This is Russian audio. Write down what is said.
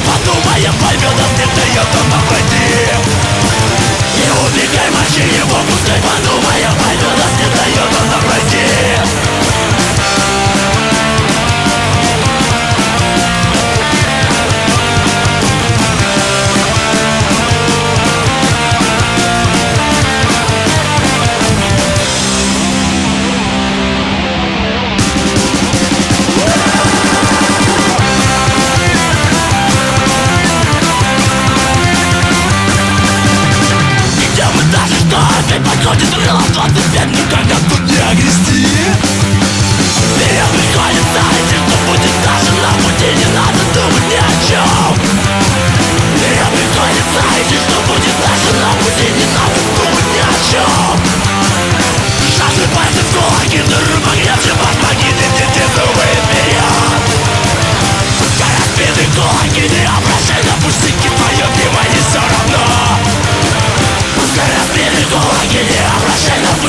подумаем, поймет, а ты дает он нам пройти. Не убегай, мочи его, пускай подумаем, поймет, а ты дает он нам пройти. Опять подходит раз 25, никогда тут не огрести. Мне приходится идти, что будет даже на пути, не надо думать ни о чем. Мне приходится идти, что будет даже на пути, не надо думать ни о чем. Жажды пальцев в кулаки, дыры погребче, ваш погибнет, дети зубы вперед. Пускай разбиты кулаки, не обращай на пустяки, твое внимание все равно. Пускай разбиты кулаки, не обращай на пустяки.